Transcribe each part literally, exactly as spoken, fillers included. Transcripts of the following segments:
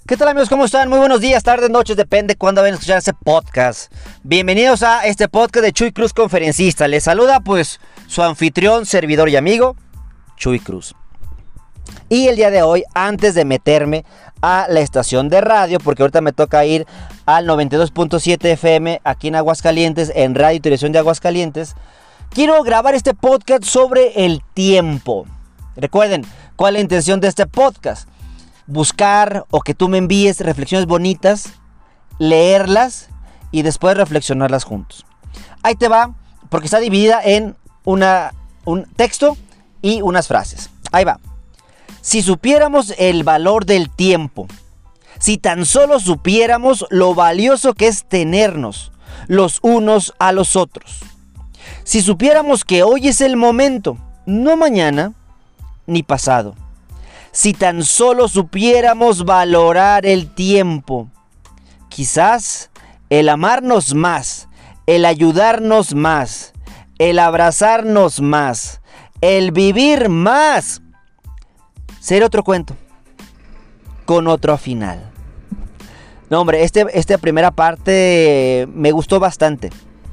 ¿Qué tal, amigos? ¿Cómo están? Muy buenos días, tardes, noches, depende cuándo vayan a escuchar ese podcast. Bienvenidos a este podcast de Chuy Cruz, conferencista. Les saluda pues su anfitrión, servidor y amigo, Chuy Cruz. Y el día de hoy, antes de meterme a la estación de radio, porque ahorita me toca ir al noventa y dos punto siete F M aquí en Aguascalientes, en Radio y Televisión de Aguascalientes, quiero grabar este podcast sobre el tiempo. Recuerden, ¿cuál es la intención de este podcast? Buscar o que tú me envíes reflexiones bonitas, leerlas y después reflexionarlas juntos. Ahí te va, porque está dividida en una, un texto y unas frases. Ahí va. Si supiéramos el valor del tiempo, si tan solo supiéramos lo valioso que es tenernos los unos a los otros, si supiéramos que hoy es el momento, no mañana ni pasado, si tan solo supiéramos valorar el tiempo, quizás el amarnos más, el ayudarnos más, el abrazarnos más, el vivir más, sería otro cuento, con otro final. No, hombre, este, esta primera parte me gustó bastante.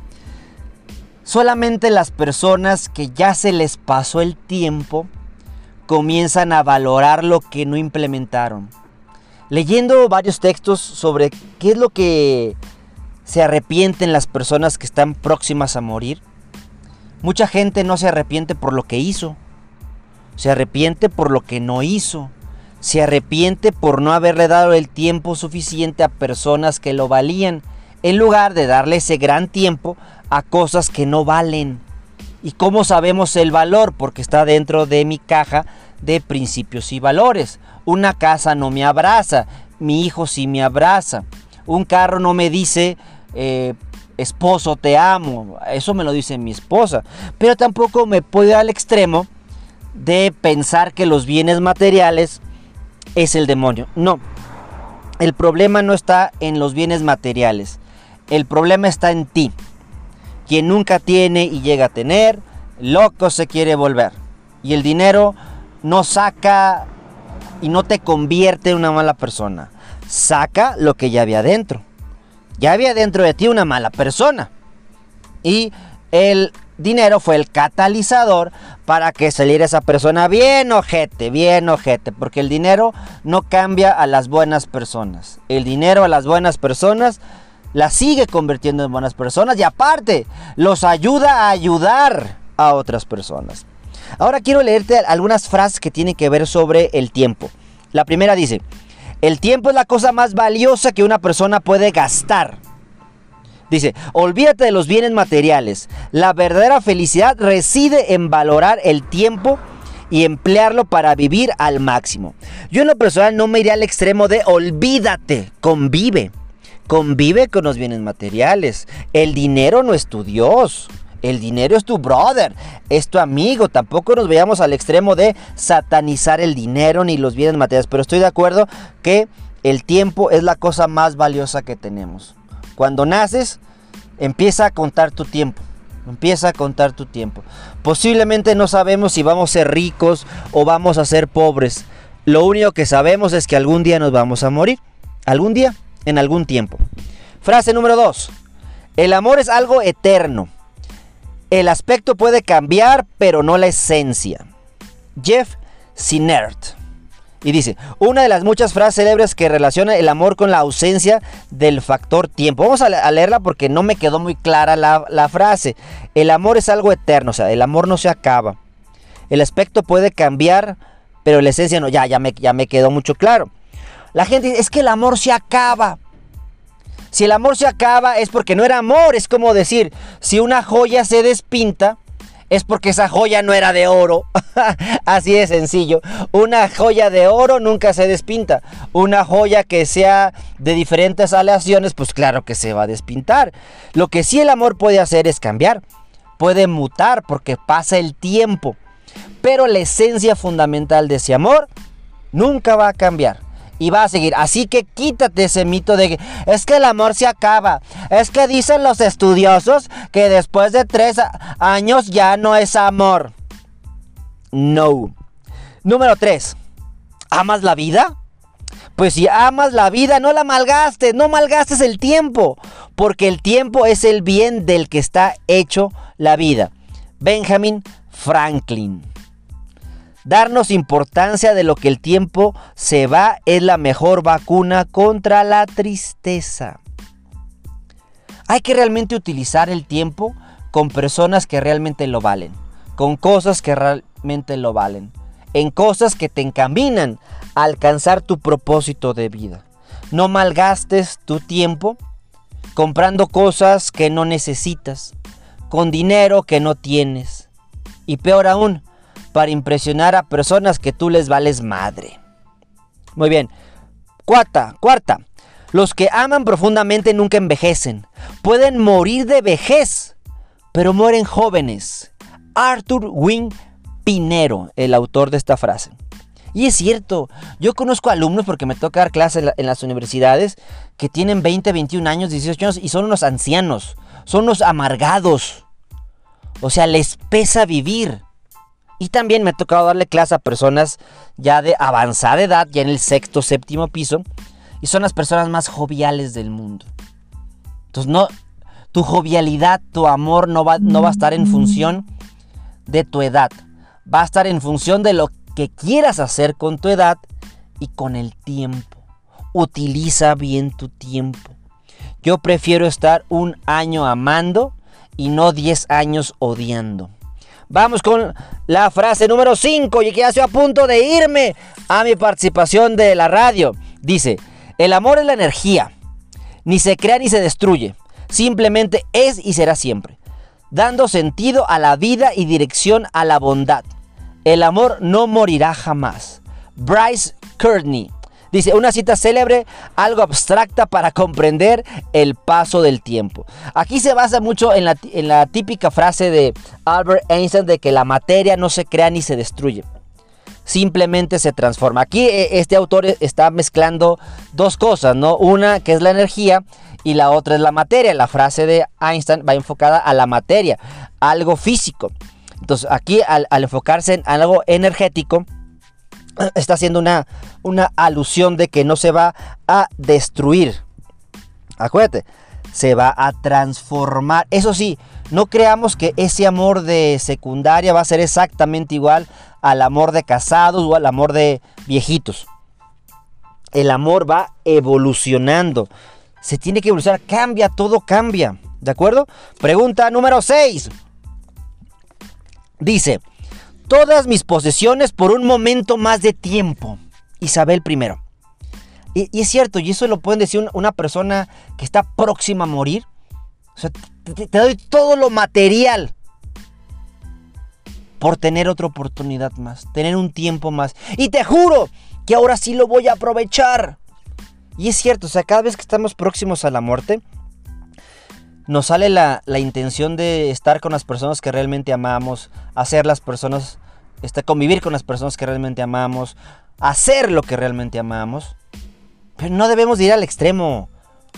Solamente las personas que ya se les pasó el tiempo comienzan a valorar lo que no implementaron. Leyendo varios textos sobre qué es lo que se arrepienten las personas que están próximas a morir, mucha gente no se arrepiente por lo que hizo, se arrepiente por lo que no hizo, se arrepiente por no haberle dado el tiempo suficiente a personas que lo valían, en lugar de darle ese gran tiempo a cosas que no valen. ¿Y cómo sabemos el valor? Porque está dentro de mi caja de principios y valores. Una casa no me abraza, mi hijo sí me abraza. Un carro no me dice, eh, esposo te amo, eso me lo dice mi esposa. Pero tampoco me puedo ir al extremo de pensar que los bienes materiales es el demonio. No, el problema no está en los bienes materiales, el problema está en ti. Quien nunca tiene y llega a tener, loco se quiere volver. Y el dinero no saca y no te convierte en una mala persona. Saca lo que ya había dentro. Ya había dentro de ti una mala persona. Y el dinero fue el catalizador para que saliera esa persona bien ojete, bien ojete. Porque el dinero no cambia a las buenas personas. El dinero a las buenas personas las sigue convirtiendo en buenas personas y aparte los ayuda a ayudar a otras personas. Ahora quiero leerte algunas frases que tienen que ver sobre el tiempo. La primera dice: el tiempo es la cosa más valiosa que una persona puede gastar. Dice: olvídate de los bienes materiales. La verdadera felicidad reside en valorar el tiempo y emplearlo para vivir al máximo. Yo en lo personal no me iré al extremo de olvídate, convive. Convive con los bienes materiales. El dinero no es tu Dios. El dinero es tu brother, es tu amigo. Tampoco nos veamos al extremo de satanizar el dinero ni los bienes materiales. Pero estoy de acuerdo que el tiempo es la cosa más valiosa que tenemos. Cuando naces, empieza a contar tu tiempo. Empieza a contar tu tiempo. Posiblemente no sabemos si vamos a ser ricos o vamos a ser pobres. Lo único que sabemos es que algún día nos vamos a morir. Algún día. En algún tiempo. Frase número dos. El amor es algo eterno. El aspecto puede cambiar, pero no la esencia. Jeff Sinnert. Y dice: una de las muchas frases célebres que relaciona el amor con la ausencia del factor tiempo. Vamos a leerla porque no me quedó muy clara la, la frase. El amor es algo eterno, o sea, el amor no se acaba. El aspecto puede cambiar, pero la esencia no. Ya, ya me, ya me quedó mucho claro. La gente dice: es que el amor se acaba. Si el amor se acaba es porque no era amor. Es como decir, si una joya se despinta, es porque esa joya no era de oro. Así de sencillo. Una joya de oro nunca se despinta. Una joya que sea de diferentes aleaciones, pues claro que se va a despintar. Lo que sí el amor puede hacer es cambiar. Puede mutar porque pasa el tiempo. Pero la esencia fundamental de ese amor nunca va a cambiar. Y va a seguir. Así que quítate ese mito de que es que el amor se acaba. Es que dicen los estudiosos que después de tres años ya no es amor. No. Número tres. ¿Amas la vida? Pues si amas la vida, no la malgastes, no malgastes el tiempo, porque el tiempo es el bien del que está hecho la vida. Benjamin Franklin. Darnos importancia de lo que el tiempo se va es la mejor vacuna contra la tristeza. Hay que realmente utilizar el tiempo con personas que realmente lo valen, con cosas que realmente lo valen, en cosas que te encaminan a alcanzar tu propósito de vida. No malgastes tu tiempo comprando cosas que no necesitas, con dinero que no tienes, y peor aún, para impresionar a personas que tú les vales madre. Muy bien. Cuarta, cuarta. Los que aman profundamente nunca envejecen. Pueden morir de vejez, pero mueren jóvenes. Arthur Wing Pinero, el autor de esta frase. Y es cierto, yo conozco alumnos, porque me toca dar clases en, la, en las universidades, que tienen veinte, veintiún años, dieciocho años, y son unos ancianos, son unos amargados. O sea, les pesa vivir. Y también me ha tocado darle clase a personas ya de avanzada edad, ya en el sexto, séptimo piso, y son las personas más joviales del mundo. Entonces, no, tu jovialidad, tu amor no va, no va a estar en función de tu edad. Va a estar en función de lo que quieras hacer con tu edad y con el tiempo. Utiliza bien tu tiempo. Yo prefiero estar un año amando y no diez años odiando. Vamos con la frase número cinco, y que ya estoy a punto de irme a mi participación de la radio. Dice: el amor es la energía, ni se crea ni se destruye, simplemente es y será siempre, dando sentido a la vida y dirección a la bondad. El amor no morirá jamás. Bryce Courtney. Dice, una cita célebre, algo abstracta para comprender el paso del tiempo. Aquí se basa mucho en la, en la típica frase de Albert Einstein de que la materia no se crea ni se destruye, simplemente se transforma. Aquí este autor está mezclando dos cosas, ¿no? Una que es la energía y la otra es la materia. La frase de Einstein va enfocada a la materia, algo físico. Entonces aquí al, al enfocarse en algo energético, está haciendo una, una alusión de que no se va a destruir. Acuérdate, se va a transformar. Eso sí, no creamos que ese amor de secundaria va a ser exactamente igual al amor de casados o al amor de viejitos. El amor va evolucionando. Se tiene que evolucionar. Cambia, todo cambia. ¿De acuerdo? Pregunta número seis. Dice: todas mis posesiones por un momento más de tiempo. Isabel primero. Y, y es cierto, y eso lo pueden decir una, una persona que está próxima a morir. O sea, te, te doy todo lo material por tener otra oportunidad más, tener un tiempo más. Y te juro que ahora sí lo voy a aprovechar. Y es cierto, o sea, cada vez que estamos próximos a la muerte, nos sale la, la intención de estar con las personas que realmente amamos, hacer las personas, este, convivir con las personas que realmente amamos, hacer lo que realmente amamos. Pero no debemos ir al extremo,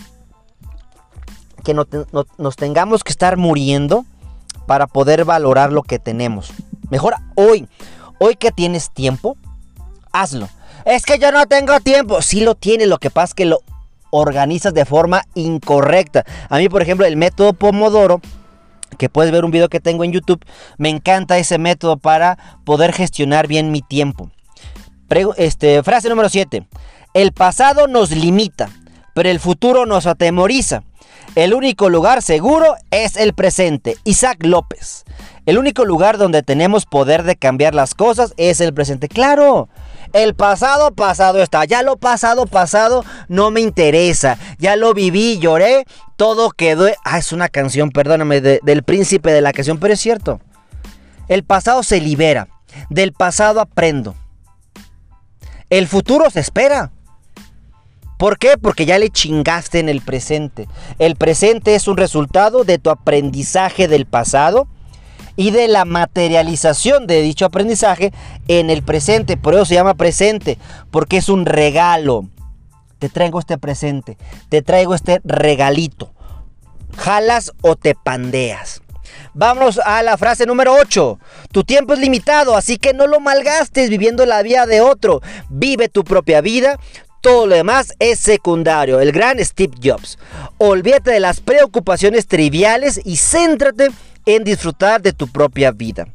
que no te, no, nos tengamos que estar muriendo para poder valorar lo que tenemos. Mejor hoy, hoy que tienes tiempo, hazlo. Es que yo no tengo tiempo. Sí lo tienes, lo que pasa es que lo organizas de forma incorrecta. A mí, por ejemplo, el método Pomodoro, que puedes ver un video que tengo en YouTube, me encanta ese método para poder gestionar bien mi tiempo. Pre- este, frase número siete. El pasado nos limita, pero el futuro nos atemoriza. El único lugar seguro es el presente. Isaac López. El único lugar donde tenemos poder de cambiar las cosas es el presente. ¡Claro! El pasado, pasado está. Ya lo pasado, pasado no me interesa. Ya lo viví, lloré, todo quedó. Ah, es una canción, perdóname, de, del príncipe de la canción, pero es cierto. El pasado se libera. Del pasado aprendo. El futuro se espera. ¿Por qué? Porque ya le chingaste en el presente. El presente es un resultado de tu aprendizaje del pasado y de la materialización de dicho aprendizaje en el presente. Por eso se llama presente, porque es un regalo. Te traigo este presente, te traigo este regalito. ¿Jalas o te pandeas? Vamos a la frase número ocho. Tu tiempo es limitado, así que no lo malgastes viviendo la vida de otro. Vive tu propia vida, Todo lo demás es secundario. El gran Steve Jobs. Olvídate de las preocupaciones triviales y céntrate en disfrutar de tu propia vida.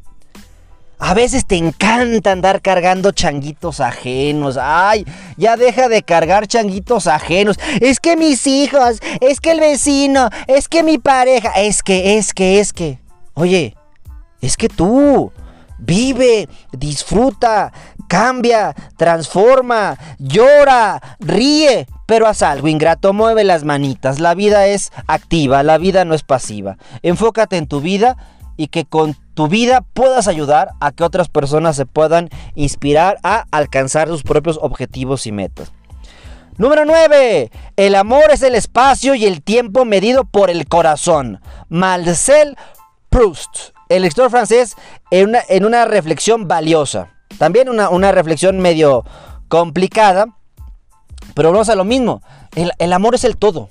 A veces te encanta andar cargando changuitos ajenos. Ay, ya deja de cargar changuitos ajenos. Es que mis hijos, es que el vecino, es que mi pareja, es que, es que, es que. Oye, es que tú vive, disfruta, cambia, transforma, llora, ríe, pero haz algo ingrato, mueve las manitas. La vida es activa, la vida no es pasiva. Enfócate en tu vida y que con tu vida puedas ayudar a que otras personas se puedan inspirar a alcanzar sus propios objetivos y metas. Número nueve. El amor es el espacio y el tiempo medido por el corazón. Marcel Proust, el escritor francés, en una, en una reflexión valiosa. También una, una reflexión medio complicada, pero vamos a lo mismo. El, el amor es el todo.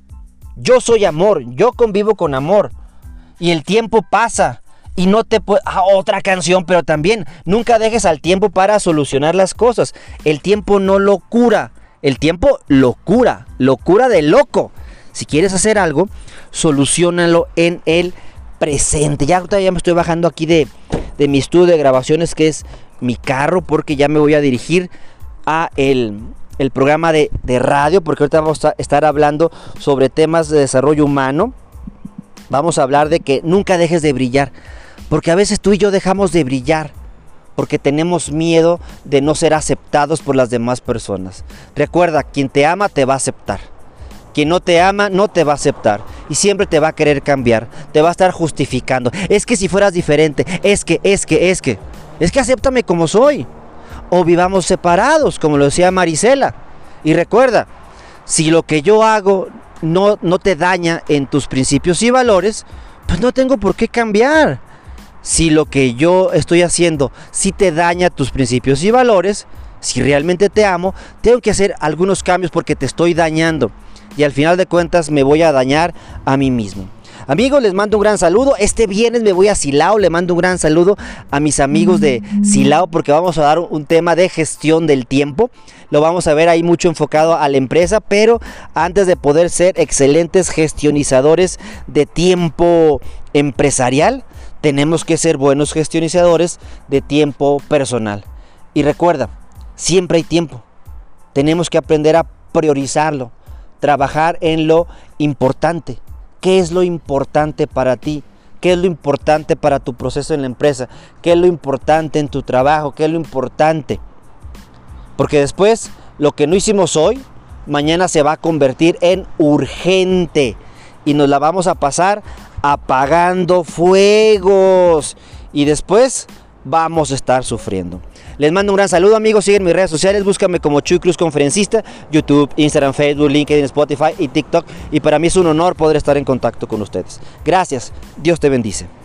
Yo soy amor, yo convivo con amor. Y el tiempo pasa y no te puede... Ah, otra canción, pero también nunca dejes al tiempo para solucionar las cosas. El tiempo no lo cura. El tiempo lo cura. Lo cura de loco. Si quieres hacer algo, solucionalo en el presente. Ya, ya me estoy bajando aquí de, de mi estudio de grabaciones, que es mi carro, porque ya me voy a dirigir a el, el programa de, de radio, porque ahorita vamos a estar hablando sobre temas de desarrollo humano. Vamos a hablar de que nunca dejes de brillar, porque a veces tú y yo dejamos de brillar porque tenemos miedo de no ser aceptados por las demás personas. Recuerda, quien te ama te va a aceptar. Quien no te ama no te va a aceptar y siempre te va a querer cambiar, te va a estar justificando. Es que si fueras diferente, es que, es que, es que, es que acéptame como soy. O vivamos separados, como lo decía Marisela. Y recuerda, si lo que yo hago no, no te daña en tus principios y valores, pues no tengo por qué cambiar. Si lo que yo estoy haciendo sí te daña tus principios y valores, si realmente te amo, tengo que hacer algunos cambios porque te estoy dañando. Y al final de cuentas me voy a dañar a mí mismo. Amigos, les mando un gran saludo. Este viernes me voy a Silao. Le mando un gran saludo a mis amigos de Silao, porque vamos a dar un tema de gestión del tiempo. Lo vamos a ver ahí mucho enfocado a la empresa, pero antes de poder ser excelentes gestionizadores de tiempo empresarial, tenemos que ser buenos gestionizadores de tiempo personal. Y recuerda, siempre hay tiempo. Tenemos que aprender a priorizarlo, trabajar en lo importante. ¿Qué es lo importante para ti? ¿Qué es lo importante para tu proceso en la empresa? ¿Qué es lo importante en tu trabajo? ¿Qué es lo importante? Porque después, lo que no hicimos hoy, mañana se va a convertir en urgente. Y nos la vamos a pasar apagando fuegos. Y después vamos a estar sufriendo. Les mando un gran saludo, amigos. Siguen mis redes sociales, búscame como Chuy Cruz Conferencista, YouTube, Instagram, Facebook, LinkedIn, Spotify y TikTok. Y para mí es un honor poder estar en contacto con ustedes. Gracias, Dios te bendice.